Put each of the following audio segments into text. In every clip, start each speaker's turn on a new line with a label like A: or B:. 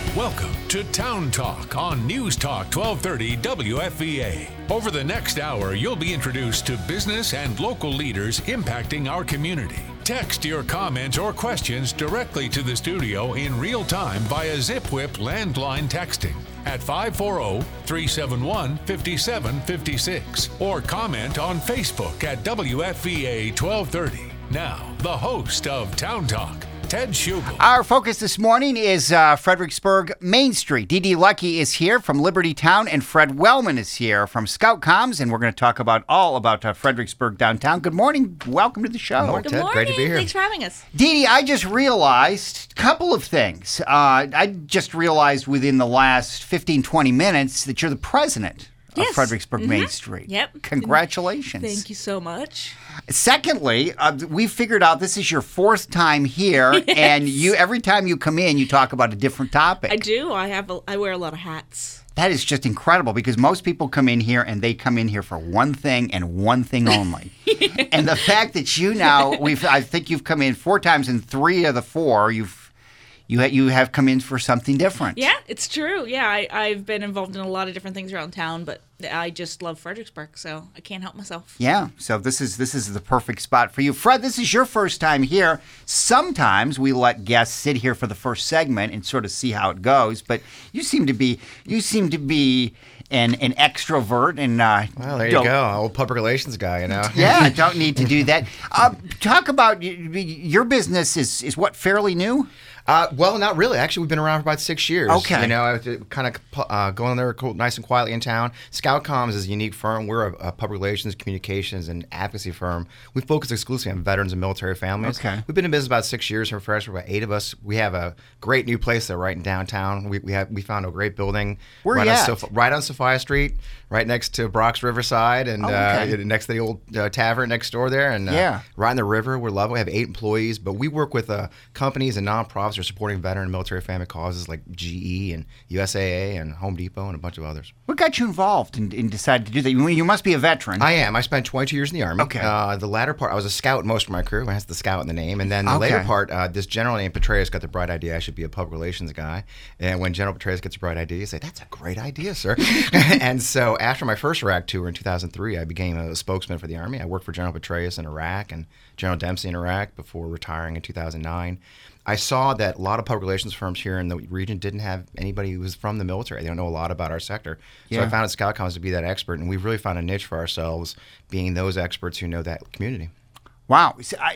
A: Welcome to Town Talk on News Talk 1230 WFVA. Over the next hour, you'll be introduced to business and local leaders impacting our community. Text your comments or questions directly to the studio in real time via ZipWhip landline texting at 540-371-5756 or comment on Facebook at WFVA 1230. Now, the host of Town Talk, Ted Schugel.
B: Our focus this morning is Fredericksburg Main Street. Dee Dee Lucky is here from Liberty Town, and Fred Wellman is here from Scout Comms, and we're going to talk all about Fredericksburg downtown. Good morning. Welcome to the show.
C: Good morning.
D: Great to be here.
C: Thanks for having us.
B: Dee Dee, I just realized a couple of things. I just realized within the last 15, 20 minutes that you're the president of Fredericksburg Main Street.
C: Yep.
B: Congratulations.
C: Thank you so much.
B: Secondly, we figured out this is your fourth time here, and every time you come in, you talk about a different topic.
C: I do. I wear a lot of hats.
B: That is just incredible because most people come in here and they come in here for one thing and one thing only. And the fact that you now, I think you've come in 4 times, and 3 of the 4 you have come in for something different.
C: Yeah, it's true. Yeah, I've been involved in a lot of different things around town, but I just love Fredericksburg, so I can't help myself.
B: Yeah, so this is the perfect spot for you. Fred, this is your first time here. Sometimes we let guests sit here for the first segment and sort of see how it goes, but you seem to be an extrovert and
D: well, there you go, old public relations guy, you know.
B: Yeah, don't need to do that. Talk about your business is what, fairly new?
D: Well, not really. Actually, we've been around for about 6 years.
B: Okay.
D: You know, kind of going there nice and quietly in town. Scout Comms is a unique firm. We're a public relations, communications, and advocacy firm. We focus exclusively on veterans and military families.
B: Okay.
D: We've been in business about 6 years here for us. We're about 8 of us. We have a great new place there right in downtown. We found a great building.
B: Where
D: right
B: you
D: on
B: at?
D: Right on Sophia Street, right next to Brock's Riverside, and next to the old tavern next door there. And right on the river. We're lovely. We have 8 employees, but we work with companies and nonprofits who are supporting veteran and military family causes like GE and USAA and Home Depot and a bunch of others.
B: What got you involved and decided to do that? You must be a veteran.
D: I am. I spent 22 years in the Army.
B: Okay.
D: The latter part, I was a scout most of my career. It has the scout in the name. And then the later part, this general named Petraeus got the bright idea I should be a public relations guy. And when General Petraeus gets a bright idea, you say, that's a great idea, sir. And so after my first Iraq tour in 2003, I became a spokesman for the Army. I worked for General Petraeus in Iraq and General Dempsey in Iraq before retiring in 2009. I saw that a lot of public relations firms here in the region didn't have anybody who was from the military. They don't know a lot about our sector. So I founded Scout Comms to be that expert, and we've really found a niche for ourselves being those experts who know that community.
B: Wow,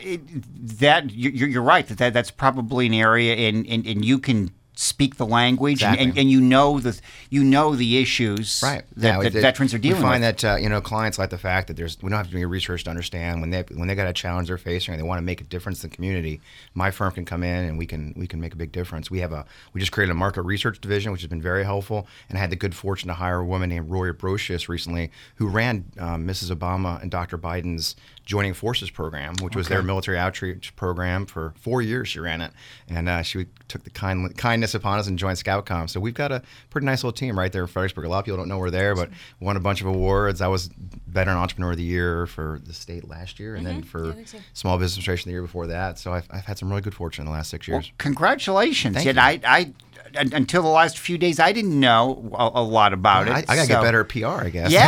B: you're right. That's probably an area, and you can speak the language,
D: exactly.
B: and you know the issues that veterans are dealing with.
D: We find that clients like the fact that we don't have to do any research to understand when they got a challenge they're facing and they want to make a difference in the community. My firm can come in and we can make a big difference. We just created a market research division, which has been very helpful, and I had the good fortune to hire a woman named Rory Brocious recently, who ran Mrs. Obama and Dr. Biden's Joining Forces program, which was their military outreach program. For 4 years she ran it, and she took the kindness upon us and joined Scout Comms. So we've got a pretty nice little team right there in Fredericksburg. A lot of people don't know we're there, but won a bunch of awards. I was Veteran Entrepreneur of the Year for the state last year, and then for Small Business Administration the year before that. So I've had some really good fortune in the last 6 years.
B: Well, congratulations.
D: Thank you.
B: I until the last few days, I didn't know a lot about it.
D: I got to get better at PR, I guess.
B: Yeah.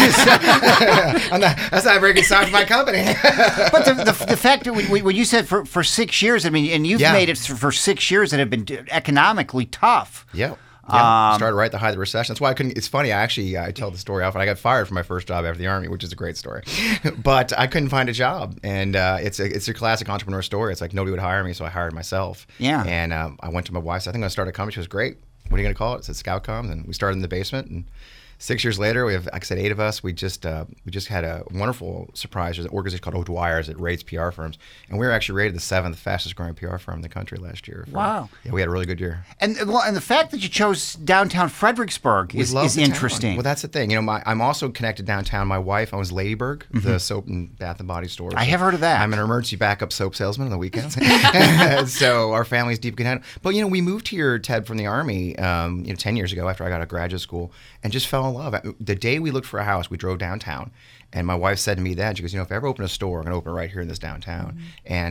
D: That's not a very good sign for my company.
B: But the fact that when you said for 6 years, I mean, and you've made it for 6 years that have been economically tough.
D: Yeah. Started right at the height of the recession. That's why I couldn't. It's funny. I tell the story often. I got fired from my first job after the Army, which is a great story. But I couldn't find a job, and it's a classic entrepreneur story. It's like nobody would hire me, so I hired myself.
B: Yeah.
D: And I went to my wife. Said, I think I'm gonna start a company. She was great. What are you gonna call it? I said Scout Comms, and we started in the basement. And 6 years later, we have, like I said, 8 of us. We just had a wonderful surprise. There's an organization called O'Dwyer's that rates PR firms, and we were actually rated the 7th fastest growing PR firm in the country last year.
B: Wow!
D: Yeah, we had a really good year.
B: And the fact that you chose downtown Fredericksburg is interesting.
D: Well, that's the thing. I'm also connected downtown. My wife owns Ladybird, the soap and bath and body store.
B: I have heard of that.
D: I'm an emergency backup soap salesman on the weekends. So our family's deep connected. But we moved here, Ted, from the Army 10 years ago after I got out of graduate school, and just fell in love. The day we looked for a house, we drove downtown, and my wife said to me then, she goes, if I ever open a store, I'm going to open it right here in this downtown. And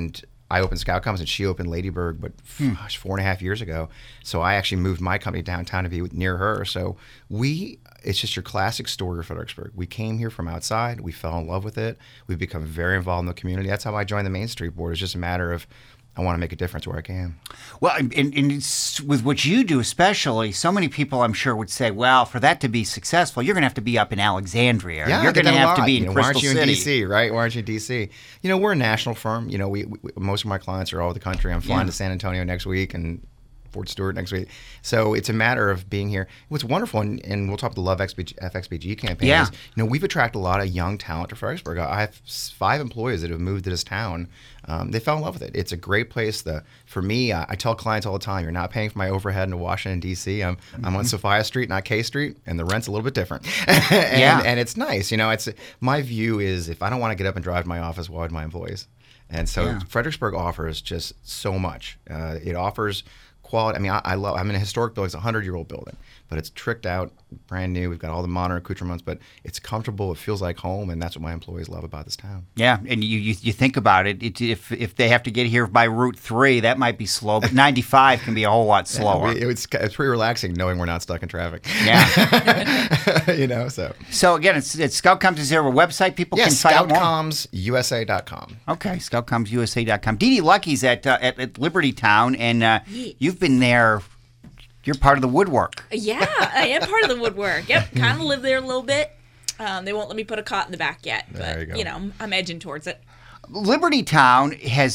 D: I opened Scout Commons and she opened Ladybird, but 4.5 years ago. So I actually moved my company downtown to be near her. So it's just your classic story of Fredericksburg. We came here from outside. We fell in love with it. We've become very involved in the community. That's how I joined the Main Street Board. It's just a matter of I want to make a difference where I can.
B: Well, and it's, with what you do especially, so many people I'm sure would say, well, for that to be successful, you're going to have to be up in Alexandria.
D: Yeah,
B: you're going to have to be in Crystal
D: Why aren't you
B: City.
D: in D.C., right? Why aren't you in D.C.? We're a national firm. We most of my clients are all over the country. I'm flying to San Antonio next week and Fort Stewart next week. So it's a matter of being here. What's wonderful, and we'll talk about the Love FXBG campaign, is we've attracted a lot of young talent to Fredericksburg. I have 5 employees that have moved to this town. They fell in love with it. It's a great place. For me, I tell clients all the time, you're not paying for my overhead in Washington, D.C. I'm on Sophia Street, not K Street, and the rent's a little bit different. And it's nice. My view is if I don't want to get up and drive to my office, why would my employees? And so Fredericksburg offers just so much. It offers quality. I mean, I'm in a historic building. It's a 100-year-old building, but it's tricked out, brand new. We've got all the modern accoutrements, but it's comfortable. It feels like home, and that's what my employees love about this town. Yeah,
B: and you think about it. If they have to get here by Route 3, that might be slow, but 95 can be a whole lot slower.
D: It's pretty relaxing knowing we're not stuck in traffic.
B: Yeah. So again, it's Scout Comms. Is there a website people can find out more?
D: ScoutCommsUSA.com.
B: Okay, ScoutCommsUSA.com. Dee Dee Lucky's at Liberty Town, and you've been there. You're part of the woodwork.
C: Yeah, I am part of the woodwork. Yep, kind of live there a little bit. They won't let me put a cot in the back yet, but I'm edging towards it.
B: Liberty Town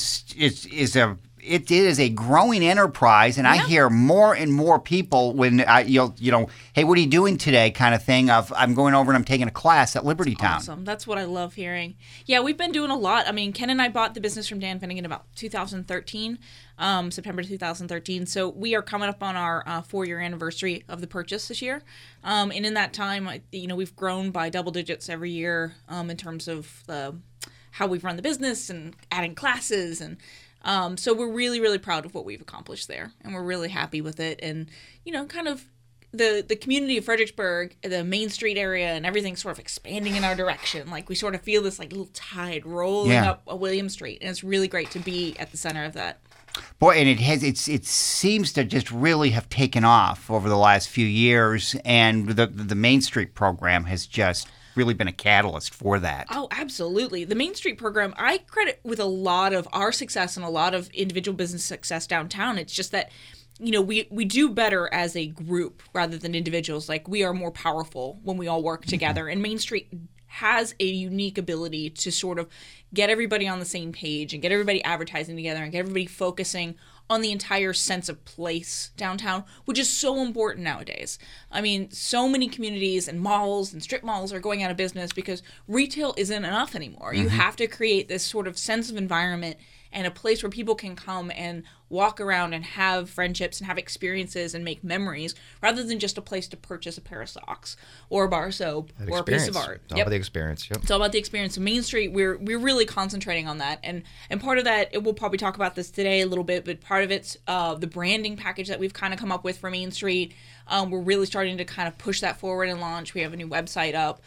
B: it is a growing enterprise, and I hear more and more people when hey, what are you doing today? Kind of thing of I'm going over and I'm taking a class at Liberty Town.
C: Awesome, that's what I love hearing. Yeah, we've been doing a lot. I mean, Ken and I bought the business from Dan Finnegan about 2013, September 2013. So we are coming up on our 4-year anniversary of the purchase this year, and in that time, we've grown by double digits every year in terms of how we've run the business and adding classes and. So we're really, really proud of what we've accomplished there, and we're really happy with it. And, kind of the community of Fredericksburg, the Main Street area, and everything sort of expanding in our direction. Like we sort of feel this little tide rolling up a William Street, and it's really great to be at the center of that.
B: Boy, and it seems to just really have taken off over the last few years, and the Main Street program has just really been a catalyst for that.
C: Oh, absolutely. The Main Street program, I credit with a lot of our success and a lot of individual business success downtown. It's just that, we do better as a group rather than individuals. Like, we are more powerful when we all work together. And Main Street has a unique ability to sort of get everybody on the same page and get everybody advertising together and get everybody focusing on the entire sense of place downtown, which is so important nowadays. I mean, so many communities and malls and strip malls are going out of business because retail isn't enough anymore. You have to create this sort of sense of environment and a place where people can come and walk around and have friendships and have experiences and make memories rather than just a place to purchase a pair of socks or a bar of soap or a piece of art.
D: It's all about the experience. Yep.
C: It's all about the experience. So Main Street, we're really concentrating on that. And part of that, we'll probably talk about this today a little bit, but part of it's the branding package that we've kind of come up with for Main Street. We're really starting to kind of push that forward and launch. We have a new website up.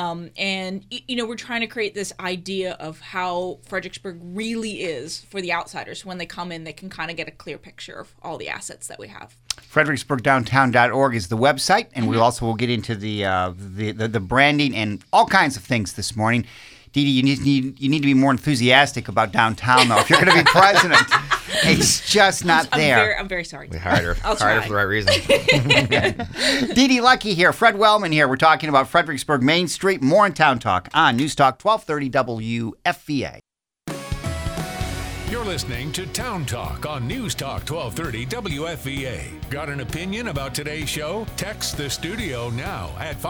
C: And we're trying to create this idea of how Fredericksburg really is for the outsiders. When they come in, they can kind of get a clear picture of all the assets that we have.
B: FredericksburgDowntown.org is the website, and we also will get into the branding and all kinds of things this morning. Dee Dee, you need to be more enthusiastic about downtown, though. If you're going to be president, it's just not there.
C: I'm very sorry.
D: We hired her. Hired her for the right reason.
B: Dee Dee Lucky here. Fred Wellman here. We're talking about Fredericksburg Main Street. More in Town Talk on News Talk 1230 WFVA.
A: You're listening to Town Talk on News Talk 1230 WFVA. Got an opinion about today's show? Text the studio now at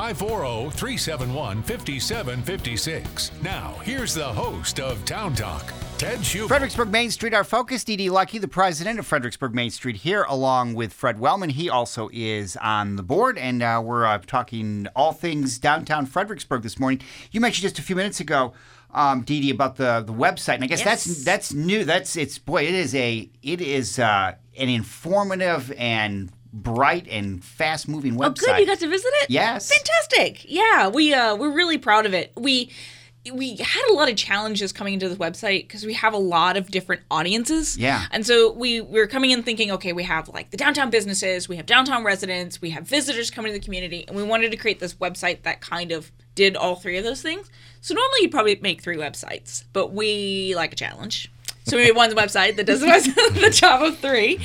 A: 540-371-5756. Now, here's the host of Town Talk, Ted Schubert.
B: Fredericksburg Main Street, our focus. Dee Dee Lucky, the president of Fredericksburg Main Street here, along with Fred Wellman. He also is on the board, and we're talking all things downtown Fredericksburg this morning. You mentioned just a few minutes ago, Dee Dee, about the website, and I guess that's new. It is an informative and bright and fast moving website.
C: Oh, good! You got to visit it?
B: Yes.
C: Fantastic! Yeah, we're really proud of it. we had a lot of challenges coming into this website because we have a lot of different audiences.
B: Yeah.
C: And so we were coming in thinking, okay, we have like the downtown businesses, we have downtown residents, we have visitors coming to the community, and we wanted to create this website that kind of did all three of those things. So normally you'd probably make 3 websites, but we like a challenge. So we made one website that does the job of 3.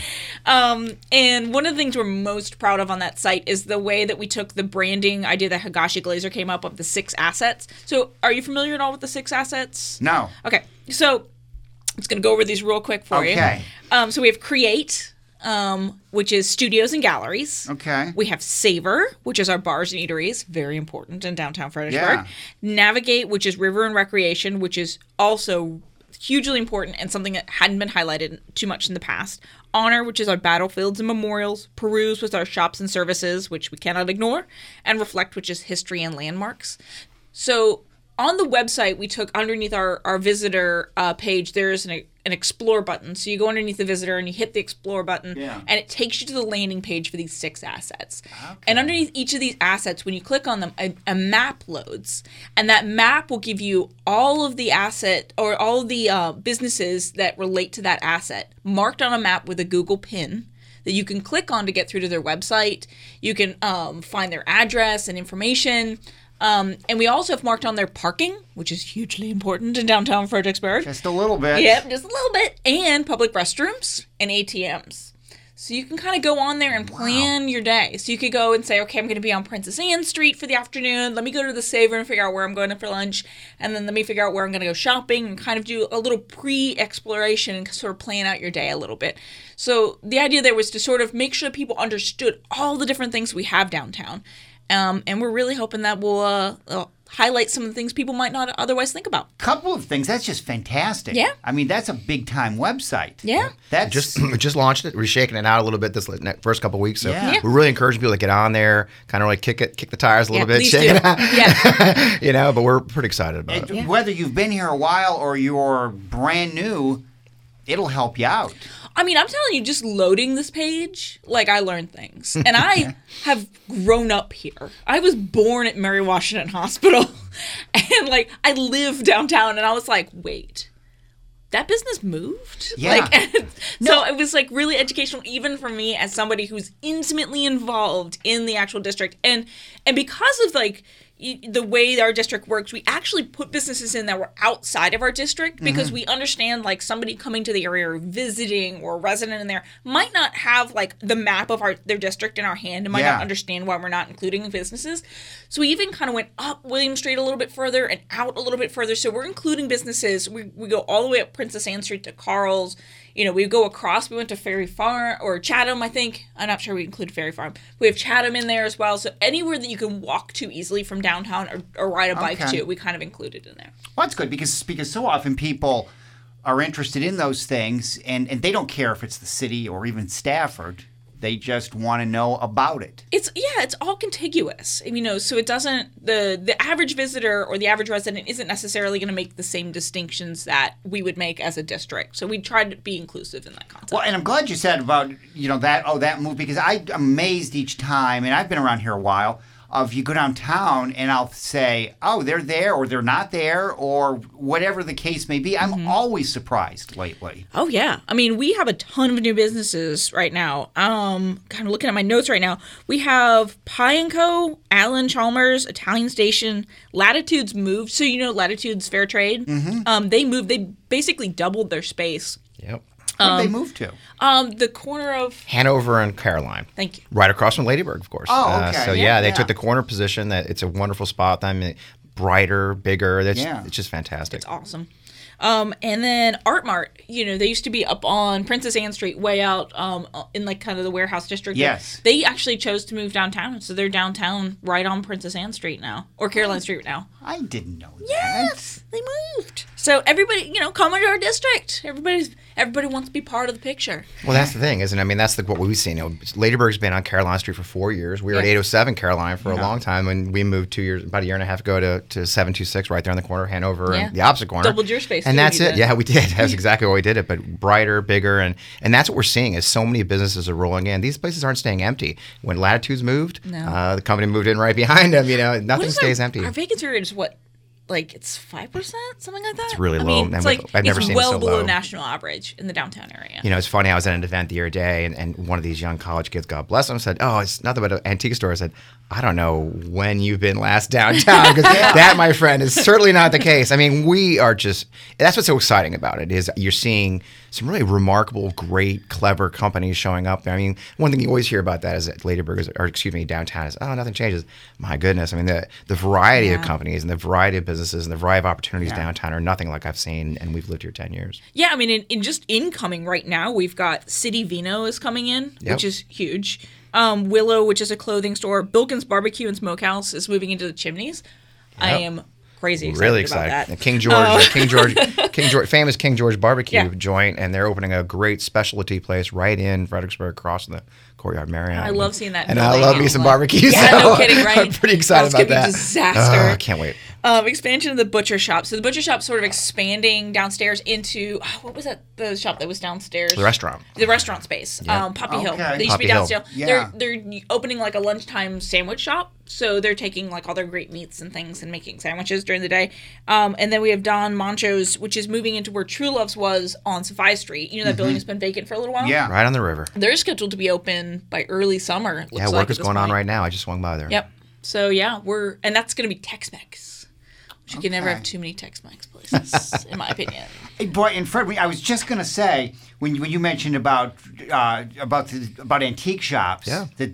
C: And one of the things we're most proud of on that site is the way that we took the branding idea that Higashi Glazer came up of the 6 assets. So are you familiar at all with the 6 assets?
B: No.
C: Okay. So I'm just going to go over these real quick for you.
B: Okay.
C: So we have Create, which is studios and galleries.
B: Okay.
C: We have Savor, which is our bars and eateries, very important in downtown Fredericksburg.
B: Yeah.
C: Navigate, which is river and recreation, which is also hugely important and something that hadn't been highlighted too much in the past. Honor, which is our battlefields and memorials. Peruse, which is our shops and services, which we cannot ignore. And Reflect, which is history and landmarks. So on the website, we took underneath our visitor page, there's an explore button. So you go underneath the visitor and you hit the explore button, and it takes you to the landing page for these 6 assets. Okay. And underneath each of these assets, when you click on them, a map loads. And that map will give you all of the asset or all of the businesses that relate to that asset marked on a map with a Google pin that you can click on to get through to their website. You can find their address and information. And we also have marked on their parking, which is hugely important in downtown Fredericksburg.
B: Just a little bit.
C: Yep, just a little bit. And public restrooms and ATMs. So you can kind of go on there and plan your day. So you could go and say, okay, I'm going to be on Princess Anne Street for the afternoon. Let me go to the Savor and figure out where I'm going for lunch. And then let me figure out where I'm going to go shopping and kind of do a little pre-exploration and sort of plan out your day a little bit. So the idea there was to sort of make sure people understood all the different things we have downtown. And we're really hoping that will highlight some of the things people might not otherwise think about.
B: Couple of things. That's just fantastic.
C: Yeah.
B: I mean, that's a big-time website.
C: Yeah.
B: That's
D: We just launched it. We're shaking it out a little bit this first couple of weeks. So
B: Yeah.
D: we're really encouraging people to get on there, kind of like kick the tires a little bit,
C: please
D: shake
C: do.
D: it out.
C: Yeah.
D: But we're pretty excited about it.
B: Whether you've been here a while or you're brand new, it'll help you out.
C: I mean, I'm telling you, just loading this page, like, I learned things. And I have grown up here. I was born at Mary Washington Hospital. And, like, I live downtown. And I was like, wait, that business moved?
B: Yeah.
C: So it was, like, really educational, even for me as somebody who's intimately involved in the actual district. And because of, like, the way our district works, we actually put businesses in that were outside of our district because we understand, like, somebody coming to the area or visiting or a resident in there might not have, like, the map of their district in our hand and might not understand why we're not including businesses. So we even kind of went up William Street a little bit further and out a little bit further. So we're including businesses. We go all the way up Princess Anne Street to Carl's. You know, we go across. We went to Ferry Farm or Chatham, I think. I'm not sure we include Ferry Farm. We have Chatham in there as well. So anywhere that you can walk to easily from downtown or ride a bike to, we kind of included in there.
B: Well, that's good because so often people are interested in those things and they don't care if it's the city or even Stafford. They just want to know about it.
C: It's all contiguous. So it doesn't the average visitor or the average resident isn't necessarily going to make the same distinctions that we would make as a district. So we tried to be inclusive in that concept.
B: Well, and I'm glad you said about that move because I'm amazed each time, and I've been around here a while. Of you go downtown and I'll say, oh, they're there or they're not there or whatever the case may be. I'm always surprised lately.
C: Oh, yeah. I mean, we have a ton of new businesses right now. Kind of looking at my notes right now. We have Pie & Co., Allen Chalmers, Italian Station, Latitudes moved. So, Latitudes Fair Trade. They moved. They basically doubled their space.
D: Yep.
B: Where did they move to?
C: The corner of
D: Hanover and Caroline.
C: Thank you.
D: Right across from Ladybird, of course.
B: Oh, okay.
D: So they took the corner position. That it's a wonderful spot. I mean, brighter, bigger. It's just fantastic.
C: It's awesome. And then Art Mart, they used to be up on Princess Anne Street, way out in like kind of the warehouse district.
B: Yes.
C: They actually chose to move downtown, so they're downtown right on Princess Anne Street now, or Caroline Street now.
B: I didn't know that.
C: Yes, they moved. So everybody, come into our district. Everybody wants to be part of the picture.
D: Well, that's the thing, isn't it? I mean, that's what we've seen. Ladybird's been on Caroline Street for 4 years. We were at 807 Caroline for a long time, and we moved about a year and a half ago to 726 right there on the corner of Hanover and the opposite corner.
C: Doubled your space.
D: And that's it. Yeah, we did. That's exactly why we did it. But brighter, bigger, and that's what we're seeing is so many businesses are rolling in. These places aren't staying empty. When Latitudes moved, the company moved in right behind them. Nothing stays empty.
C: Our vacancy rate is what? like it's 5%, something like that.
D: It's really
C: I
D: low.
C: mean, it's
D: And
C: like
D: I've never
C: it's
D: seen it
C: well
D: so
C: below
D: low.
C: national average in the downtown area.
D: You know, it's funny. I was at an event the other day, and one of these young college kids, God bless them, said, "Oh, it's nothing but an antique store." I said, "I don't know when you've been last downtown, because that, my friend, is certainly not the case." I mean, we are just. That's what's so exciting about it is you're seeing some really remarkable, great, clever companies showing up. I mean, one thing you always hear about that is that downtown is, oh, nothing changes. My goodness, I mean, the variety of companies and the variety of businesses and the variety of opportunities downtown are nothing like I've seen, and we've lived here 10 years.
C: Yeah, I mean, in just incoming right now, we've got City Vino is coming in, which is huge. Willow, which is a clothing store. Bilkins Barbecue and Smokehouse is moving into the Chimneys. I am crazy excited
D: Really
C: about
D: excited.
C: that.
D: King George, famous King George barbecue joint, and they're opening a great specialty place right in Fredericksburg, across the Courtyard Marriott.
C: I love seeing that.
D: And I love me some barbecue.
C: Yeah,
D: so
C: no kidding, right?
D: I'm pretty excited
C: That's
D: about
C: gonna
D: that.
C: be a disaster.
D: I can't wait.
C: Expansion of the butcher shop. So the butcher shop's sort of expanding downstairs into what was that? The shop that was downstairs.
D: The restaurant.
C: The restaurant space. Poppy Hill.
B: Okay.
C: They used to be
D: Poppy Hill.
C: downstairs.
B: Yeah.
C: They're opening like a lunchtime sandwich shop. So they're taking like all their great meats and things and making sandwiches during the day. And then we have Don Moncho's, which is moving into where True Love's was on Sophia Street. You know that building has been vacant for a little while.
B: Yeah.
D: Right on the river.
C: They're scheduled to be open by early summer. It looks
D: Yeah,
C: like
D: work
C: at
D: is
C: this
D: going on
C: point.
D: right now. I just swung by there.
C: Yep. So yeah, and that's going to be Tex-Mex. Which you can never have too many Tex-Mex places, in my opinion.
B: Hey, boy, and Fred, I was just gonna say when you mentioned about antique shops,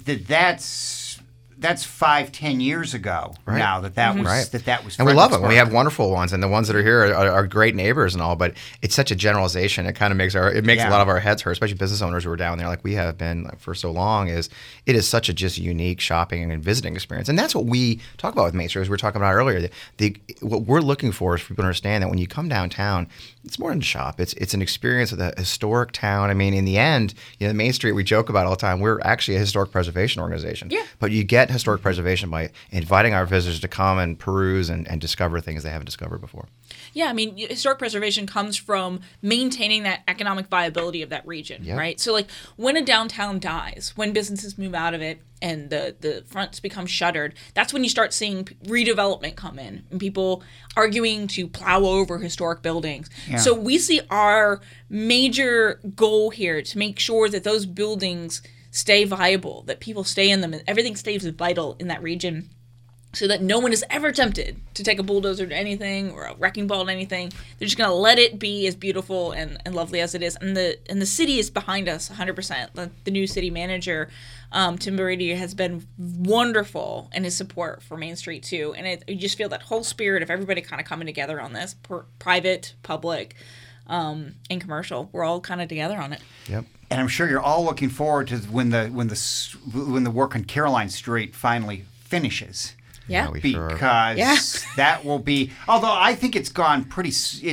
B: that's 5-10 years ago now that was
D: Right.
B: that was.
D: And we love them.
B: Fredericksburg.
D: We have wonderful ones, and the ones that are here are great neighbors and all. But it's such a generalization. It kind of makes a lot of our heads hurt, especially business owners who are down there like we have been for so long. It is such a just unique shopping and visiting experience, and that's what we talk about with Main Street. As we were talking about earlier, what we're looking for is for people to understand that when you come downtown, it's more than a shop. It's an experience of a historic town. I mean, in the end, Main Street, we joke about all the time. We're actually a historic preservation organization.
C: Yeah.
D: But you get historic preservation by inviting our visitors to come and peruse and discover things they haven't discovered before.
C: Yeah, I mean, historic preservation comes from maintaining that economic viability of that region, right? So, like, when a downtown dies, when businesses move out of it and the fronts become shuttered, that's when you start seeing redevelopment come in and people arguing to plow over historic buildings.
B: Yeah.
C: So we see our major goal here to make sure that those buildings stay viable, that people stay in them, and everything stays vital in that region, so that no one is ever tempted to take a bulldozer to anything or a wrecking ball to anything. They're just going to let it be as beautiful and lovely as it is. And the city is behind us 100%. The new city manager, Tim Brady, has been wonderful in his support for Main Street too. And you just feel that whole spirit of everybody kind of coming together on this, private, public, and commercial. We're all kind of together on it.
D: Yep.
B: And I'm sure you're all looking forward to when the work on Caroline Street finally finishes.
C: Yeah.
D: we sure are.
B: Because that will be. Although I think it's gone pretty.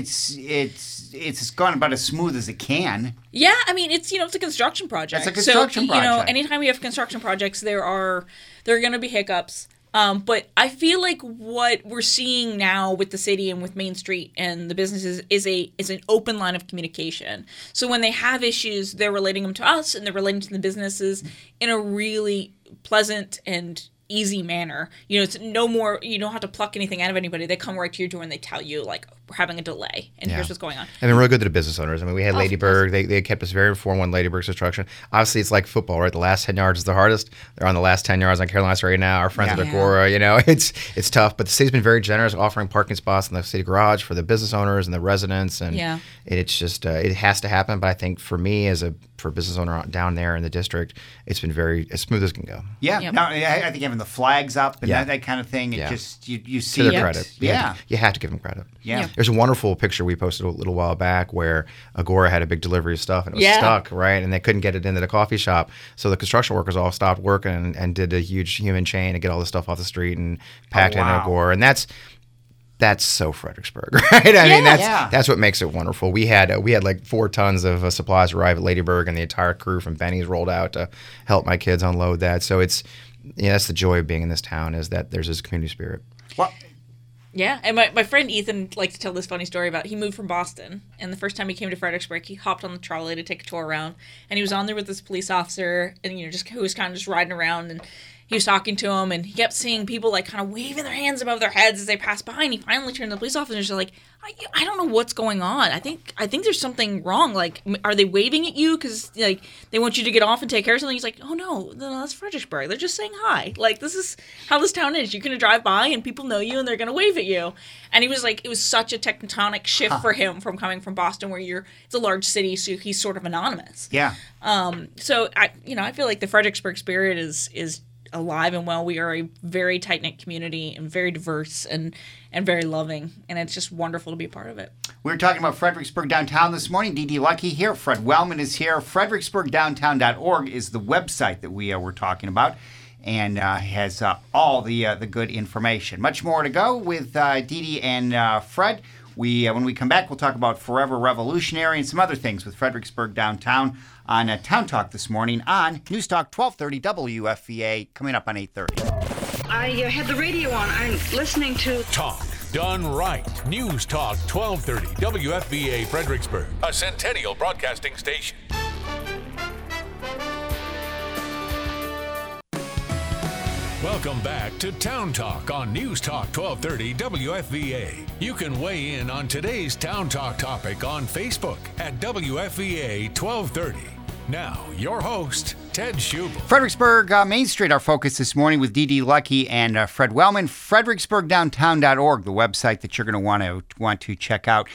B: It's gone about as smooth as it can.
C: Yeah, I mean, it's a construction project.
B: It's a construction project.
C: Anytime we have construction projects, there are going to be hiccups. But I feel like what we're seeing now with the city and with Main Street and the businesses is an open line of communication. So when they have issues, they're relating them to us and they're relating to the businesses in a really pleasant and easy manner. It's no more, you don't have to pluck anything out of anybody. They come right to your door and they tell you, like, we're having a delay and here's what's going on.
D: And they're really good to the business owners. I mean, we had Ladybird. They kept us very informed on Ladybird Construction. Obviously, it's like football, right? The last 10 yards is the hardest. They're on the last 10 yards on Caroline Street right now. Our friends at Agora, it's tough. But the city's been very generous, offering parking spots in the city garage for the business owners and the residents. And it's just, it has to happen. But I think for me, for a business owner down there in the district, it's been very as smooth as can go.
B: Yeah.
C: Yep.
B: Now, I think having the flags up and that kind of thing, it just, you see
D: To their
B: it.
D: credit. You have to give them credit.
B: Yeah.
D: There's a wonderful picture we posted a little while back where Agora had a big delivery of stuff and it was stuck, right? And they couldn't get it into the coffee shop. So the construction workers all stopped working and did a huge human chain to get all the stuff off the street and packed it in Agora. And that's so Fredericksburg, right? I mean, that's what makes it wonderful. We had like 4 tons of supplies arrive at Ladybird, and the entire crew from Benny's rolled out to help my kids unload that. So it's that's the joy of being in this town, is that there's this community spirit.
B: Well,
C: yeah, and my friend Ethan likes to tell this funny story about he moved from Boston, and the first time he came to Fredericksburg, he hopped on the trolley to take a tour around, and he was on there with this police officer, and who was kind of just riding around, and he was talking to him, and he kept seeing people like kind of waving their hands above their heads as they passed by. And he finally turned to the police officers and like, I don't know what's going on. I think there's something wrong. Like, are they waving at you because like they want you to get off and take care of something? He's like, oh no, that's Fredericksburg. They're just saying hi. Like, this is how this town is. You're gonna drive by and people know you and they're gonna wave at you. And he was like, it was such a tectonic shift for him from coming from Boston, where it's a large city, so he's sort of anonymous.
B: Yeah.
C: So I feel like the Fredericksburg spirit is alive and well. We are a very tight-knit community and very diverse and very loving, and it's just wonderful to be a part of it.
B: We're talking about Fredericksburg Downtown this morning. Dee Lucky here. Fred Wellman is here. FredericksburgDowntown.org is the website that we're talking about, and has all the good information. Much more to go with Dee and Fred. When we come back, we'll talk about Forever Revolutionary and some other things with Fredericksburg Downtown on Town Talk this morning on News Talk 1230 WFVA, coming up on 8:30.
E: I had the radio on. I'm listening to
A: Talk done right. News Talk 1230 WFVA Fredericksburg, a Centennial Broadcasting station. Welcome back to Town Talk on News Talk 1230 WFVA. You can weigh in on today's Town Talk topic on Facebook at WFVA 1230. Now, your host, Ted Schubel.
B: Fredericksburg Main Street, our focus this morning with Dee Lucky and Fred Wellman. FredericksburgDowntown.org, the website that you're going to want to check out.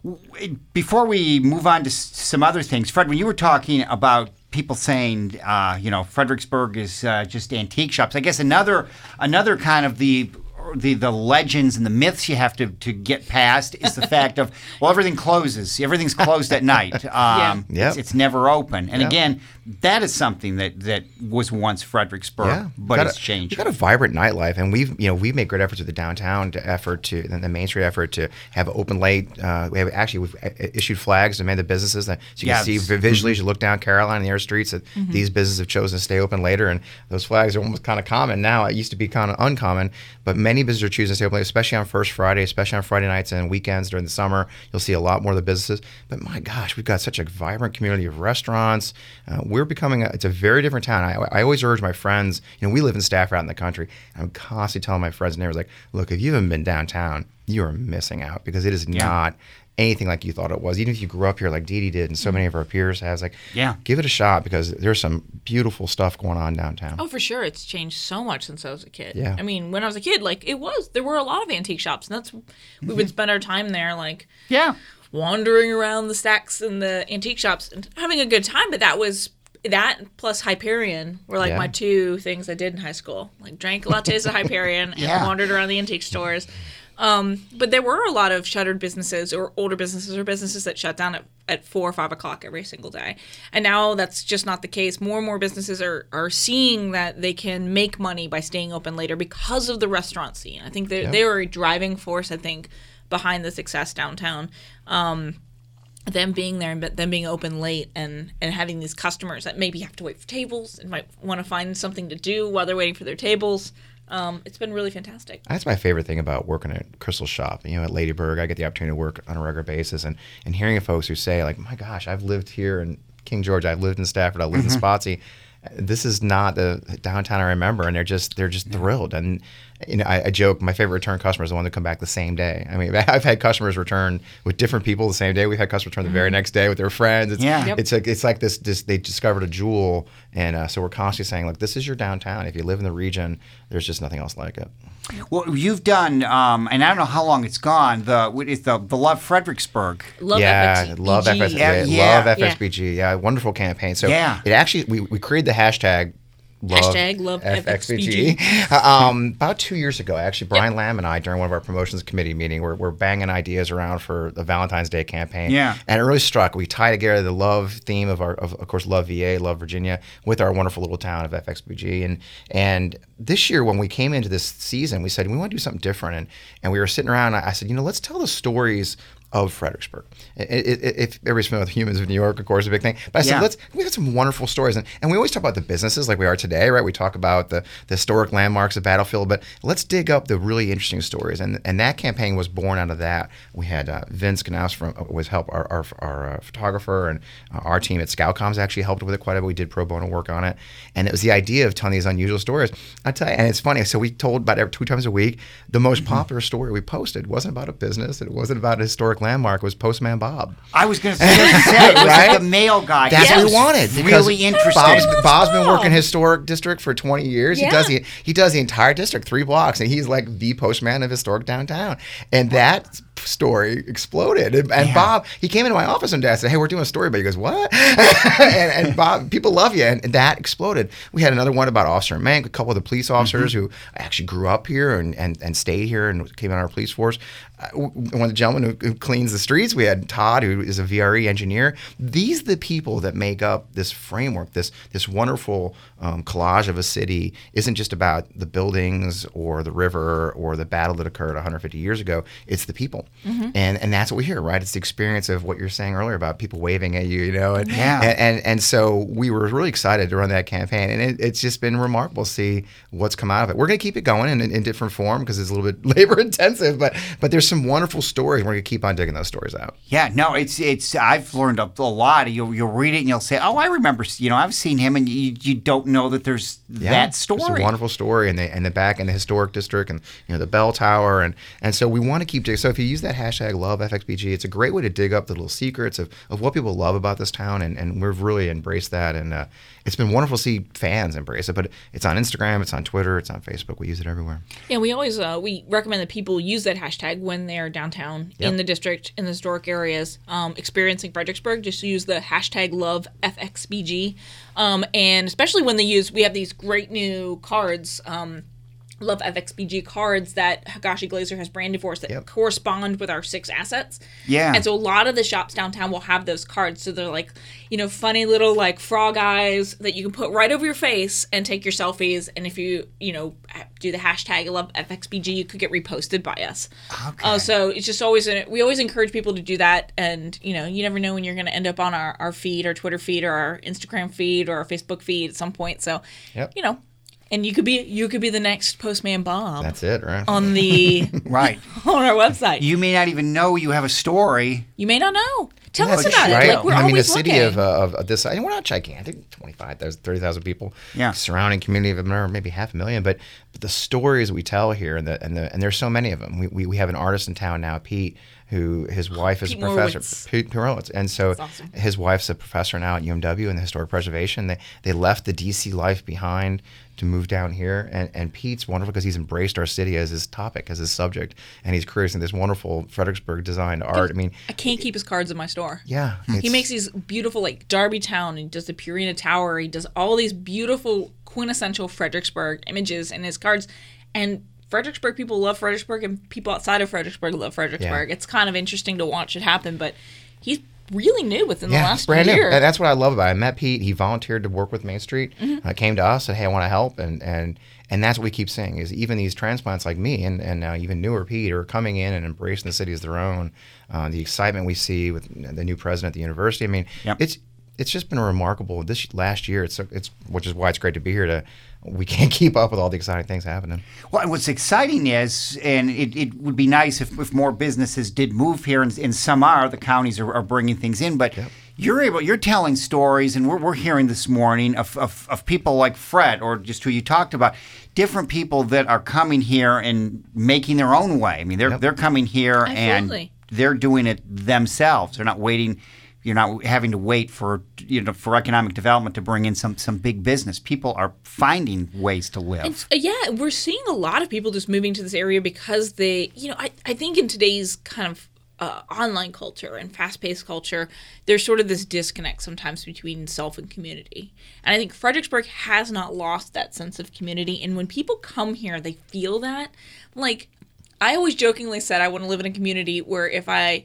B: Before we move on to some other things, Fred, when you were talking about people saying, Fredericksburg is just antique shops, I guess another kind of the legends and the myths you have to get past is the fact of, well, everything closes. Everything's closed at night. It's never open. And again, that is something that was once Fredericksburg, but it's changed.
D: We've got a vibrant nightlife, and we've made great efforts with the downtown the Main Street effort to have open late. We've issued flags to many of the businesses so you can see visually as you look down Caroline and the other streets that these businesses have chosen to stay open later, and those flags are almost kind of common now. It used to be kind of uncommon, but many businesses are choosing to stay open late, especially on First Friday, especially on Friday nights and weekends during the summer. You'll see a lot more of the businesses. But my gosh, we've got such a vibrant community of restaurants. We're becoming it's a very different town. I always urge my friends, we live in Stafford out in the country. I'm constantly telling my friends and neighbors, like, look, if you haven't been downtown, you are missing out, because it is not anything like you thought it was. Even if you grew up here like Dee did and so many of our peers have, give it a shot, because there's some beautiful stuff going on downtown.
C: Oh, for sure. It's changed so much since I was a kid.
D: Yeah.
C: I mean, when I was a kid, there were a lot of antique shops, and we would spend our time there, wandering around the stacks and the antique shops and having a good time. But that plus Hyperion were my two things I did in high school. Drank lattes at Hyperion and wandered around the antique stores. But there were a lot of shuttered businesses or older businesses or businesses that shut down at 4 or 5 o'clock every single day. And now that's just not the case. More and more businesses are seeing that they can make money by staying open later because of the restaurant scene. I think they are a driving force, behind the success downtown. Them being there and them being open late and having these customers that maybe have to wait for tables and might want to find something to do while they're waiting for their tables. It's been really fantastic.
D: That's my favorite thing about working at Crystal Shop. At Lady Berg, I get the opportunity to work on a regular basis, and hearing folks who say, my gosh, I've lived here in King George, I've lived in Stafford, I've lived in Spotsy. This is not the downtown I remember, and they're just thrilled. And I joke, my favorite return customer is the one that come back the same day. I mean, I've had customers return with different people the same day. We've had customers return the very next day with their friends. It's like this. They discovered a jewel, and so we're constantly saying, look, this is your downtown. If you live in the region, there's just nothing else like it.
B: Well, you've done, and I don't know how long it's gone. The Love Fredericksburg.
C: Love FXBG.
D: Love FXBG. Yeah, wonderful campaign. So it actually we created the hashtag.
C: Love FXBG.
D: About 2 years ago, actually, Brian Lamb and I, during one of our promotions committee meeting, we're banging ideas around for the Valentine's Day campaign.
B: Yeah.
D: And it really struck. We tie together the love theme of course, Love VA, Love Virginia, with our wonderful little town of FXBG. And this year, when we came into this season, we said, we want to do something different. And we were sitting around, and I said, let's tell the stories of Fredericksburg. If everybody's familiar with Humans of New York, of course, a big thing. But I said, we got some wonderful stories. And we always talk about the businesses like we are today, right? We talk about the historic landmarks of Battlefield, but let's dig up the really interesting stories. And that campaign was born out of that. We had Vince Knaus our photographer, and our team at Scoutcoms actually helped with it quite a bit. We did pro bono work on it. And it was the idea of telling these unusual stories. I tell you, and it's funny. So we told about 2 times a week. The most popular story we posted wasn't about a business. It wasn't about a historic landmark. It was Postman Bob.
B: I was going to say, it was
D: right?
B: like the mail guy.
D: That's what we wanted.
B: Really interesting.
D: Bob's been working historic district for 20 years.
C: Yeah.
D: He does the entire district, 3 blocks, and he's like the postman of historic downtown. And that story exploded. And Bob, he came into my office one day. I said, "Hey, we're doing a story," but he goes, "What?" and Bob, people love you, and that exploded. We had another one about Officer Mank, a couple of the police officers who actually grew up here and stayed here and came in our police force. One of the gentlemen who cleans the streets. We had Todd, who is a VRE engineer. These are the people that make up this framework, this wonderful collage of a city. Isn't just about the buildings or the river or the battle that occurred 150 years ago. It's the people. And that's what we hear, right? It's the experience of what you're saying earlier about people waving at you, and so we were really excited to run that campaign, and it's just been remarkable to see what's come out of it. We're going to keep it going in different form because it's a little bit labor intensive, but there's some wonderful stories. We're going to keep on digging those stories out.
B: Yeah, no, it's I've learned a lot. You'll read it and you'll say, "Oh, I remember. I've seen him," and you don't know that there's that story.
D: It's a wonderful story, and the back in the historic district, and the bell tower, and so we want to keep digging. So if you use that hashtag #LoveFXBG, it's a great way to dig up the little secrets of what people love about this town, and we've really embraced that, and it's been wonderful to see fans embrace it. But it's on Instagram, it's on Twitter, it's on Facebook. We use it everywhere.
C: Yeah, we always we recommend that people use that hashtag when they're downtown in the district, in the historic areas, experiencing Fredericksburg. Just use the hashtag #LoveFXBG, and especially when we have these great new cards. Love FXBG cards that Higashi Glazer has branded for us that correspond with our 6 assets.
B: Yeah.
C: And so a lot of the shops downtown will have those cards. So they're like, funny little like frog eyes that you can put right over your face and take your selfies. And if you, do the hashtag Love FXBG, you could get reposted by us. Okay. So it's just we always encourage people to do that. And, you never know when you're going to end up on our feed, our Twitter feed, or our Instagram feed, or our Facebook feed at some point. So, and you could be the next Postman Bob.
D: That's it, right?
C: On the
B: right
C: on our website.
B: You may not even know you have a story.
C: You may not know. Tell us about
D: right?
C: it. Like, we're always
D: the city
C: looking.
D: of this, and we're not gigantic, 25,000, 30,000 people.
B: Yeah.
D: Surrounding community of maybe 500,000, but the stories we tell here, and there's so many of them. We have an artist in town now, Pete, who his wife is a professor. Pete Morowitz. And so awesome. His wife's a professor now at UMW in the historic preservation. They left the DC life behind to move down here, and Pete's wonderful because he's embraced our city as his topic, as his subject, and he's creating this wonderful Fredericksburg designed art.
C: I can't keep his cards in my store.
D: Yeah.
C: He makes these beautiful, like Darby Town, he does the Purina Tower, he does all these beautiful quintessential Fredericksburg images in his cards, and Fredericksburg people love Fredericksburg, and people outside of Fredericksburg love Fredericksburg. Yeah. It's kind of interesting to watch it happen, but he's really new within the last
D: brand
C: year.
D: New. And that's what I love about it. I met Pete. He volunteered to work with Main Street. Came to us, said, "Hey, I want to help," and that's what we keep saying is even these transplants like me and even newer Pete are coming in and embracing the city as their own. The excitement we see with the new president at the university. I mean, it's just been remarkable. This last year, it's which is why it's great to be here. We can't keep up with all the exciting things happening.
B: Well, and what's exciting is, and it would be nice if more businesses did move here, and some the counties are bringing things in, but you're telling stories, and we're hearing this morning of people like Fred, or just who you talked about, different people that are coming here and making their own way. I mean, they're coming here and they're doing it themselves. They're not waiting. You're not having to wait for economic development to bring in some big business. People are finding ways to live.
C: And, we're seeing a lot of people just moving to this area because they, I think in today's kind of online culture and fast-paced culture, there's sort of this disconnect sometimes between self and community. And I think Fredericksburg has not lost that sense of community. And when people come here, they feel that. Like, I always jokingly said I want to live in a community where if I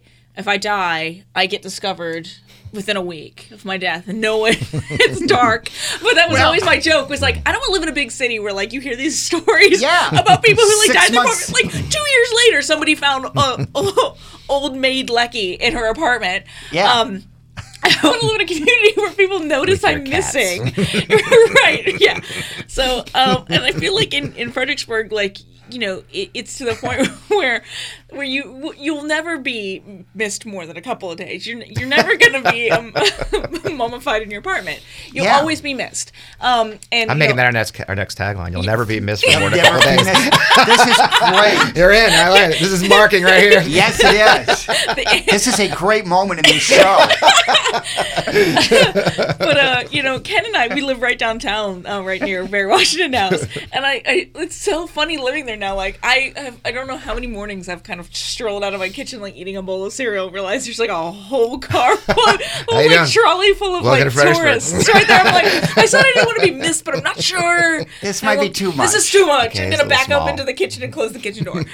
C: die, I get discovered within a week of my death, and no one, it's dark. But that was always my joke, was like, I don't want to live in a big city where, like, you hear these stories about people who, like, died in their apartment. Like, 2 years later, somebody found old maid Lecky in her apartment.
B: Yeah.
C: I want to live in a community where people notice
D: With
C: I'm
D: their cats.
C: missing. Right, yeah. So, and I feel like in Fredericksburg, like, you know, it's to the point where you'll never be missed more than a couple of days. You're never going to be mummified in your apartment. You'll
B: Yeah.
C: always be missed. And
D: I'm making that our next tagline. You'll never be missed for more than a
B: Never
D: couple
B: been
D: days.
B: this is great.
D: You're in. I like it. This is marking right here.
B: Yes, it is. This is a great moment in the show.
C: But you know, Ken and I, we live right downtown, right near Barry Washington House, and I it's so funny living there now. Like I don't know how many mornings I've kind of strolled out of my kitchen, like eating a bowl of cereal, realized there's like a whole car full,
D: you doing?
C: trolley full of
D: Welcome
C: like
D: to Fredericksburg.
C: tourists right there. I'm like, I said I didn't want to be missed, but I'm not sure.
B: This might be too much.
C: This is too much.
D: Okay,
C: I'm
D: it's
C: gonna
D: a little
C: back up
D: small.
C: into the kitchen and close the kitchen door.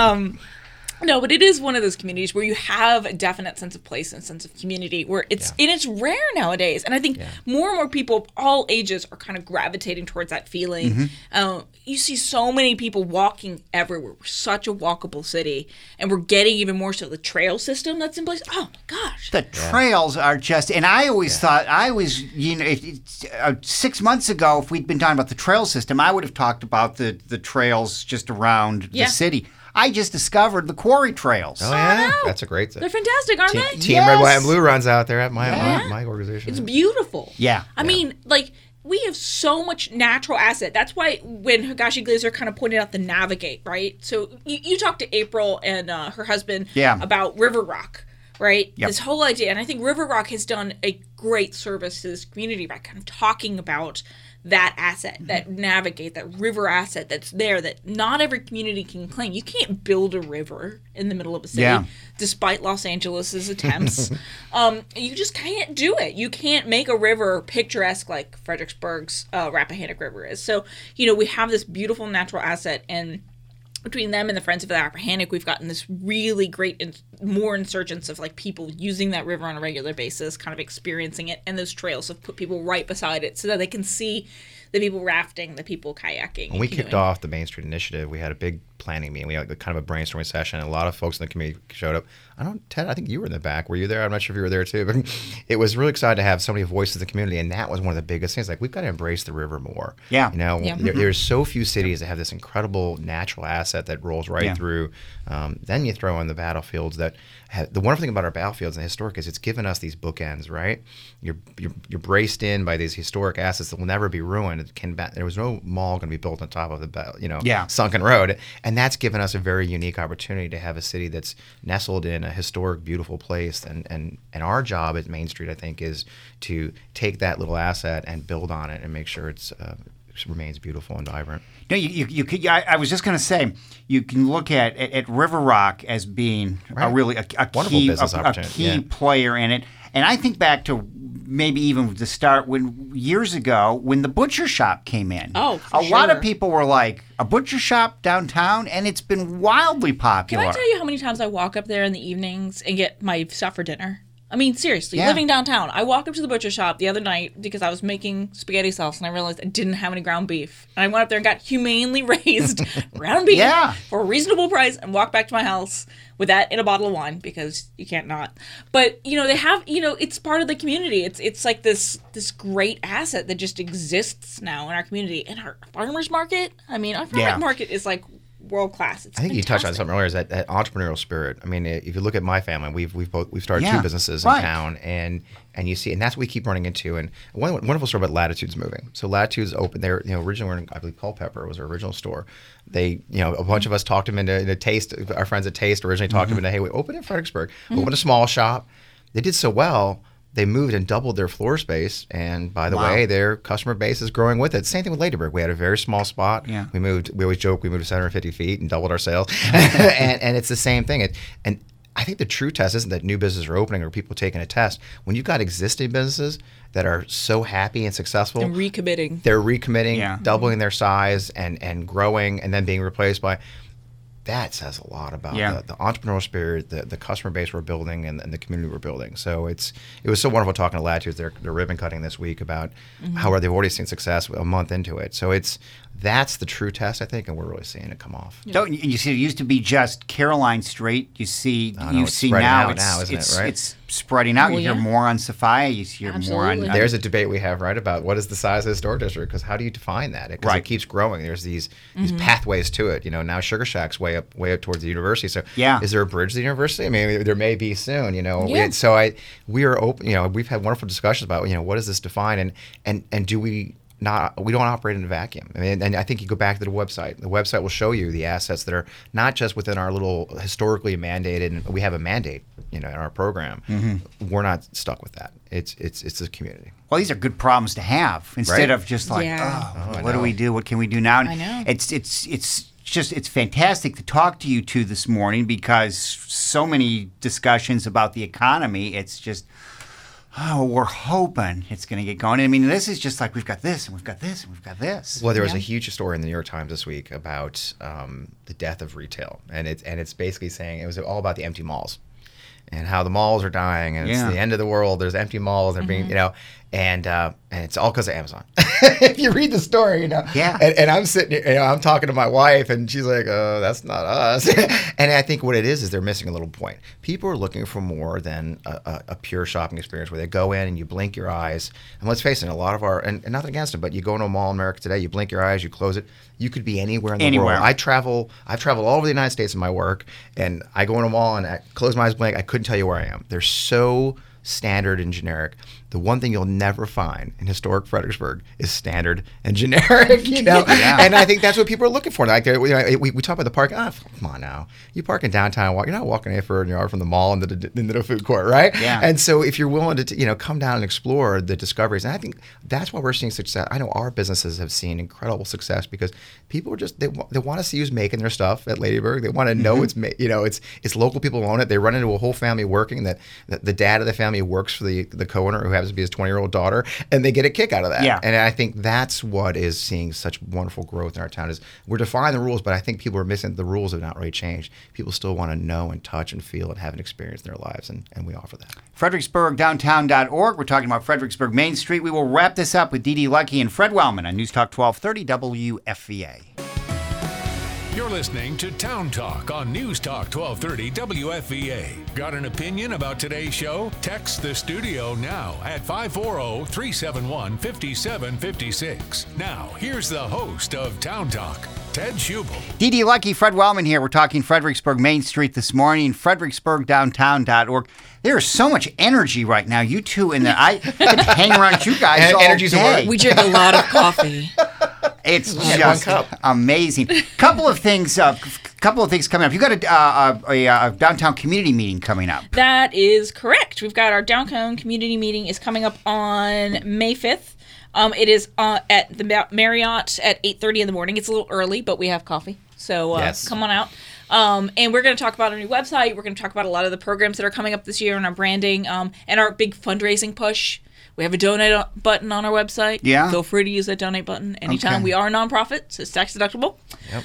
C: No, but it is one of those communities where you have a definite sense of place and sense of community where and it's rare nowadays. And I think more and more people of all ages are kind of gravitating towards that feeling. You see so many people walking everywhere. We're such a walkable city, and we're getting even more so the trail system that's in place. Oh my gosh.
B: The trails are just, and I always thought, you know, 6 months ago, if we'd been talking about the trail system, I would have talked about the trails just around the city. I just discovered the quarry trails.
D: Oh yeah,
C: no.
D: that's a great thing.
C: They're fantastic, aren't they?
D: Team Red, White, and Blue runs out there at my organization.
C: It's beautiful.
B: Yeah.
C: I mean, like, we have so much natural asset. That's why when Higashi Glazer kind of pointed out the Navigate, right? So you talked to April and her husband about River Rock, right?
B: Yep.
C: This whole idea. And I think River Rock has done a great service to this community by kind of talking about that asset, that Navigate, that river asset that's there that not every community can claim. You can't build a river in the middle of a city, despite Los Angeles's attempts. You just can't do it. You can't make a river picturesque like Fredericksburg's Rappahannock River is. So, you know, we have this beautiful natural asset, and between them and the Friends of the Rappahannock, we've gotten this really great more insurgence of like people using that river on a regular basis, kind of experiencing it, and those trails have put people right beside it so that they can see the people rafting, the people kayaking.
D: When we kicked off the Main Street Initiative, we had a big planning meeting. We had kind of a brainstorming session, and a lot of folks in the community showed up. Ted, I think you were in the back. Were you there? I'm not sure if you were there too, but it was really exciting to have so many voices in the community, and that was one of the biggest things. Like, we've got to embrace the river more.
B: Yeah.
D: You know, there's so few cities that have this incredible natural asset that rolls right through. Then you throw in the battlefields that the wonderful thing about our battlefields and historic is it's given us these bookends, right? You're braced in by these historic assets that will never be ruined. There was no mall going to be built on top of the sunken road, and that's given us a very unique opportunity to have a city that's nestled in a historic, beautiful place. And our job at Main Street, I think, is to take that little asset and build on it and make sure it remains beautiful and vibrant.
B: No, you could. I was just going to say, you can look at River Rock as being a really a
D: Wonderful
B: key
D: business opportunity,
B: player in it. And I think back to maybe even the start years ago when the butcher shop came in.
C: Oh, for
B: a lot of
C: sure.
B: people were like, a butcher shop downtown, and it's been wildly popular.
C: Can I tell you how many times I walk up there in the evenings and get my stuff for dinner? I mean, seriously, living downtown. I walked up to the butcher shop the other night because I was making spaghetti sauce and I realized I didn't have any ground beef. And I went up there and got humanely raised ground beef for a reasonable price and walked back to my house with that in a bottle of wine because you can't not. But, you know, they have, you know, it's part of the community. It's like this great asset that just exists now in our community. And our farmers market, I mean, our farmers market is like world class. It's
D: I think
C: fantastic.
D: you touched on something earlier, is that entrepreneurial spirit. I mean, if you look at my family, we've started two businesses in town, and you see, and that's what we keep running into. And one wonderful story about Latitude's moving. So Latitude's open. They're originally were in, I believe, Culpeper was our original store. They, a bunch of us talked them into Taste. Our friends at Taste originally talked them into, hey, we open in Fredericksburg, open a small shop. They did so well. They moved and doubled their floor space, and by the way, their customer base is growing with it. Same thing with Ladyburg. We had a very small spot. Yeah. We always joke we moved to 750 feet and doubled our sales, and it's the same thing. And I think the true test isn't that new businesses are opening or people taking a test. When you've got existing businesses that are so happy and successful,
C: And recommitting.
D: they're recommitting, doubling their size and growing, and then being replaced by. That says a lot about the entrepreneurial spirit, the customer base we're building, and the community we're building. So it was so wonderful talking to Latitude. They're ribbon cutting this week about how they've already seen success a month into it. So That's the true test, I think, and we're really seeing it come off.
B: Don't you see? It used to be just Caroline Street. You see,
D: it's spreading out now, isn't it, right?
B: It's spreading out.
C: Well,
B: you hear
C: yeah.
B: more on Sophia. You hear more on.
C: Absolutely.
D: There's a debate we have, right, about what is the size of the historic district, because how do you define that? Because
B: Right.
D: it keeps growing. There's these pathways to it. Now Sugar Shack's way up towards the university. So
B: Yeah.
D: is there a bridge to the university? I mean, there may be soon.
C: Yeah.
D: We are open. We've had wonderful discussions about what does this define, and do we not? We don't operate in a vacuum. I mean, and I think you go back to the website. The website will show you the assets that are not just within our little historically mandated. And we have a mandate, in our program. We're not stuck with that. It's the community.
B: Well, these are good problems to have instead
D: Right?
B: of just like,
C: Yeah.
B: oh, what do we do? What can we do now? And
C: I know.
B: It's fantastic to talk to you two this morning because so many discussions about the economy. It's just, we're hoping it's going to get going. I mean, this is just like we've got this and we've got this and we've got this.
D: Well, there was
C: Yeah.
D: a huge story in the New York Times this week about the death of retail, and it's basically saying it was all about the empty malls and how the malls are dying, and
B: Yeah.
D: it's the end of the world. There's empty malls, they're being, and it's all because of Amazon. If you read the story,
B: Yeah.
D: And I'm sitting, I'm talking to my wife, and she's like, "Oh, that's not us." And I think what it is they're missing a little point. People are looking for more than a pure shopping experience where they go in and you blink your eyes. And let's face it, a lot of and nothing against it, but you go into a mall in America today, you blink your eyes, you close it, you could be anywhere in the
B: Anywhere.
D: world. I've traveled all over the United States in my work, and I go in a mall and I close my eyes, blink, I couldn't tell you where I am. They're so standard and generic. The one thing you'll never find in historic Fredericksburg is standard and generic,
B: Yeah.
D: And I think that's what people are looking for. Like we talk about the park. Come on now, you park in downtown. You're not walking a further yard from the mall into the food court, right?
B: Yeah.
D: And so if you're willing to come down and explore the discoveries, and I think that's why we're seeing success. I know our businesses have seen incredible success because people are just they want to see who's making their stuff at Ladybirg. They want to know it's local people who own it. They run into a whole family working that the dad of the family works for the co-owner who happens to be his 20-year-old daughter, and they get a kick out of that.
B: Yeah.
D: And I think that's what is seeing such wonderful growth in our town is we're defining the rules, but I think people are missing the rules have not really changed. People still want to know and touch and feel and have an experience in their lives, and we offer that.
B: FredericksburgDowntown.org. We're talking about Fredericksburg Main Street. We will wrap this up with Dee Dee Lucky and Fred Wellman on News Talk 1230 WFVA.
A: You're listening to Town Talk on News Talk 1230 WFVA. Got an opinion about today's show? Text the studio now at 540-371-5756. Now, here's the host of Town Talk, Ted Schubel.
B: Dee Dee Lucky, Fred Wellman here. We're talking Fredericksburg Main Street this morning, FredericksburgDowntown.org. There is so much energy right now. You two in there. I could hang around with you guys all
D: Energy's a
B: day.
D: word.
C: We drink a lot of coffee.
B: It's
D: Yeah,
B: just
D: one cup.
B: amazing. Couple of things coming up. You got a downtown community meeting coming up.
C: That is correct. We've got our downtown community meeting is coming up on May 5th. It is at the Marriott at 8:30 in the morning. It's a little early, but we have coffee. So
D: Yes.
C: come on out. And we're going to talk about our new website. We're going to talk about a lot of the programs that are coming up this year and our branding and our big fundraising push. We have a donate button on our website.
B: Yeah.
C: Feel free to use that donate button anytime.
B: Okay.
C: We are a nonprofit, so it's tax deductible.
D: Yep.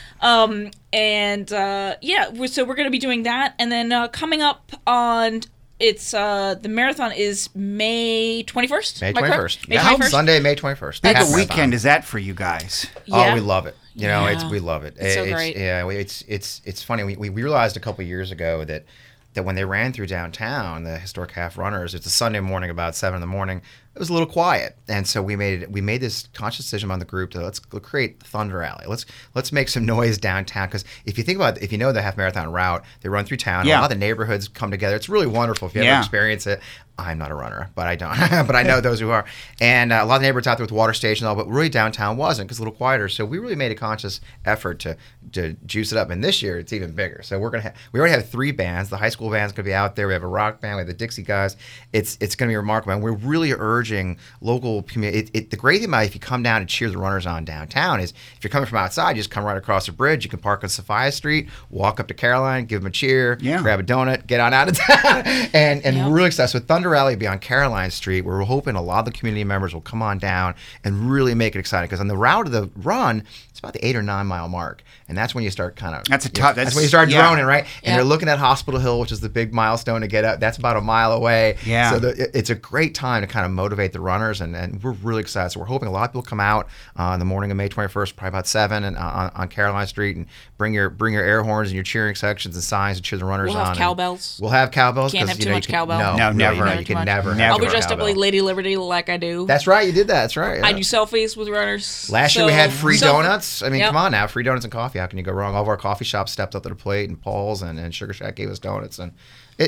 C: So we're going to be doing that. And then coming up on... the marathon is May 21st.
D: May
C: Am I correct?
D: 21st.
C: May
D: Yeah.
C: 21st.
D: Sunday, May 21st.
B: Big
D: Half
B: a
D: marathon.
B: weekend is that for you guys?
C: Yeah.
D: Oh, we love it.
C: Yeah.
D: We love it.
C: It's so great.
D: Yeah, it's funny. We realized a couple of years ago that when they ran through downtown, the historic half runners, it's a Sunday morning about 7 a.m. It was a little quiet, and so we made this conscious decision on the group to let's create Thunder Alley. Let's make some noise downtown, because if you think about it, if you know the half marathon route, they run through town.
B: Yeah.
D: A lot of the neighborhoods come together. It's really wonderful if you
B: Yeah.
D: ever experience it. I'm not a runner, but I don't. But I know those who are. And a lot of neighborhoods out there with water stations and all, but really downtown wasn't because it's a little quieter. So we really made a conscious effort to juice it up. And this year it's even bigger. So we already have 3 bands. The high school band's going to be out there. We have a rock band. We have the Dixie Guys. It's going to be remarkable. And we're really urging local community. The great thing about if you come down and cheer the runners on downtown is if you're coming from outside, you just come right across the bridge. You can park on Sophia Street, walk up to Caroline, give them a cheer,
B: Yeah.
D: grab a donut, get on out of town. And
C: Yep.
D: we're really excited with Thunder Thunder Rally will be on Caroline Street, where we're hoping a lot of the community members will come on down and really make it exciting. Because on the route of the run, it's about the 8 or 9 mile mark, and that's when you start kind of. That's when you start droning, right? And they're looking at Hospital Hill, which is the big milestone to get up. That's about a mile away.
B: Yeah.
D: So it's a great time to kind of motivate the runners, and we're really excited. So we're hoping a lot of people come out on the morning of May 21st, probably about 7, and on Caroline Street, and bring your air horns and your cheering sections and signs to cheer the runners on.
C: We'll have cowbells.
D: We'll have cowbells.
C: Can't have too much cowbell.
B: No, never.
D: You can never.
C: I'll be dressed up like Lady Liberty, like I do.
D: That's right. You did that. That's right. Yeah.
C: I do selfies with runners.
D: Last year we had free donuts. I mean, come on now, free donuts and coffee. How can you go wrong? All of our coffee shops stepped up to the plate, and Paul's and Sugar Shack gave us donuts, and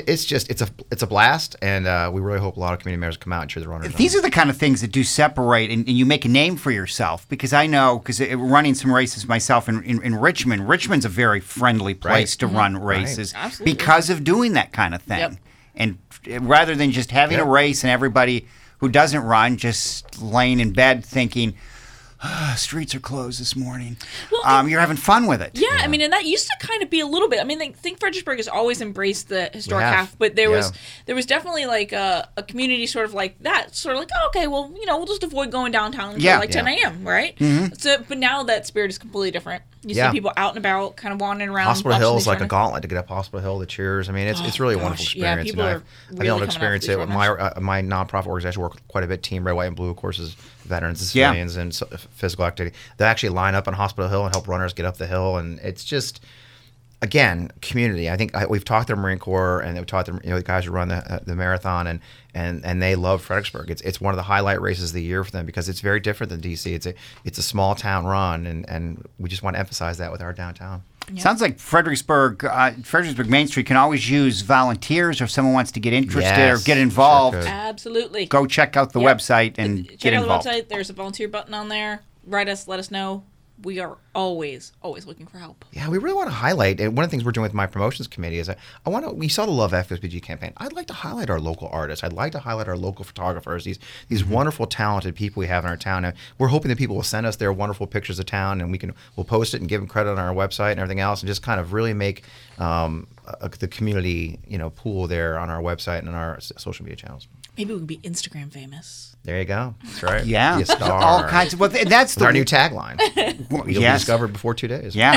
D: it's a blast. And we really hope a lot of community members come out and cheer the runners.
B: These are the kind of things that do separate, and you make a name for yourself. Because I know, because running some races myself in Richmond, Richmond's a very friendly place to run races because of doing that kind of thing.
C: Yep.
B: And rather than just having a race and everybody who doesn't run just laying in bed thinking, streets are closed this morning. Well, you're having fun with it.
C: Yeah, I mean, and that used to kind of be a little bit. I mean, I think Fredericksburg has always embraced the historic half, but there was definitely like a community sort of like that, sort of like, oh, okay, well, we'll just avoid going downtown until 10 a.m., right? Mm-hmm. So, but now that spirit is completely different. You see people out and about, kind of wandering around.
D: Hospital Hill is like a gauntlet to get up Hospital Hill, the cheers. I mean, it's really a wonderful experience.
C: Yeah, people are
D: I've been able to experience it with my nonprofit organization. Work quite a bit. Team Red, White, and Blue, of course, is veterans and civilians and physical activity. They actually line up on Hospital Hill and help runners get up the hill, and it's just. Again, community. I think we've talked to the Marine Corps, and we've talked to the guys who run the marathon, and they love Fredericksburg. It's one of the highlight races of the year for them because it's very different than DC. It's a small town run, and we just want to emphasize that with our downtown.
B: Yeah. Sounds like Fredericksburg Main Street can always use volunteers, or if someone wants to get interested or get involved.
C: Sure absolutely.
B: Go check out the website and get involved.
C: Check out the website. There's a volunteer button on there. Write us. Let us know. We are always looking for help.
D: Yeah, we really want to highlight, and one of the things we're doing with my promotions committee is we saw the Love FSBG campaign. I'd like to highlight our local artists. I'd like to highlight our local photographers, these wonderful, talented people we have in our town. And we're hoping that people will send us their wonderful pictures of town, and we'll post it and give them credit on our website and everything else, and just kind of really make the community pool there on our website and on our social media channels.
C: Maybe we could be Instagram famous.
D: There you go. That's right.
B: Yeah.
D: Be a star.
B: All kinds of. Well, that's
D: our new tagline. You'll be discovered before 2 days.
B: Yeah.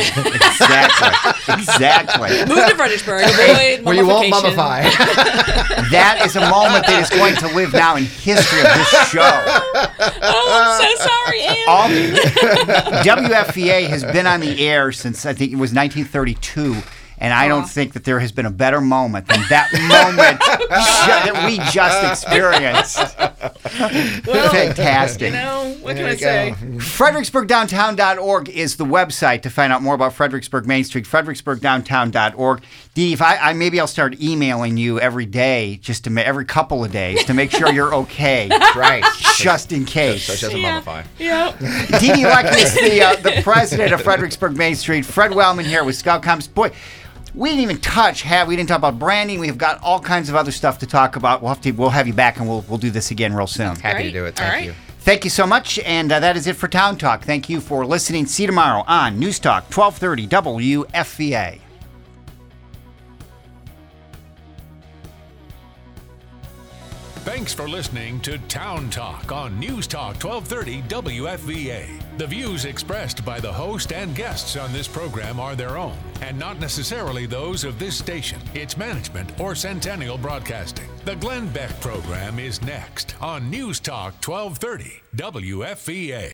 B: Exactly.
C: Move to Fredericksburg. Avoid
D: where you won't mummify.
B: That is a moment that is going to live now in history of this show.
C: Oh, I'm so sorry, Ann.
B: WFVA has been on the air since I think it was 1932. And I don't think that there has been a better moment than that moment that we just experienced.
C: Well,
B: fantastic.
C: What can I say?
B: FredericksburgDowntown.org is the website to find out more about Fredericksburg Main Street, FredericksburgDowntown.org. Dee, maybe I'll start emailing you every day, every couple of days, to make sure you're okay.
D: Right.
B: Just in case.
D: So it doesn't mummify.
C: Yeah.
B: Dee Dee Lucky is the president of Fredericksburg Main Street. Fred Wellman here with Scout Comps. Boy, we didn't even we didn't talk about branding. We've got all kinds of other stuff to talk about. We'll have you back, and we'll do this again real soon.
D: Happy to do it. Thank you.
B: Thank you so much, and that is it for Town Talk. Thank you for listening. See you tomorrow on News Talk 1230 WFVA.
A: Thanks for listening to Town Talk on News Talk 1230 WFVA. The views expressed by the host and guests on this program are their own and not necessarily those of this station, its management, or Centennial Broadcasting. The Glenn Beck program is next on News Talk 1230 WFVA.